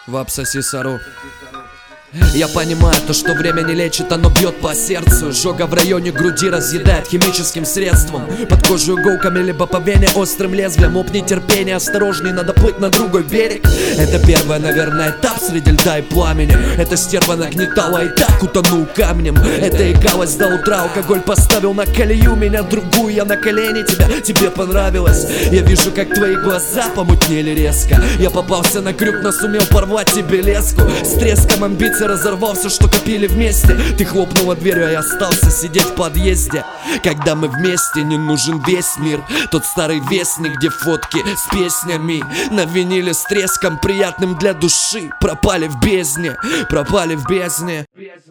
Вапсоси сору. Я понимаю, то, что время не лечит, оно бьет по сердцу. Жога в районе груди разъедает химическим средством. Под кожу иголками, либо по вене острым лезвием. Опни терпение, осторожней, надо плыть на другой берег. Это первый, наверное, этап среди льда и пламени. Эта стерва нагнетала и так утонул камнем. Это игалось до утра, алкоголь поставил на колею. Меня другую, я на колени, тебе понравилось. Я вижу, как твои глаза помутнели резко. Я попался на крюк, но сумел порвать тебе леску. С треском амбиций разорвался, что копили вместе. Ты хлопнула дверью, а я остался сидеть в подъезде. Когда мы вместе, не нужен весь мир. Тот старый вестник, где фотки с песнями на виниле с треском, приятным для души. Пропали в бездне, пропали в бездне.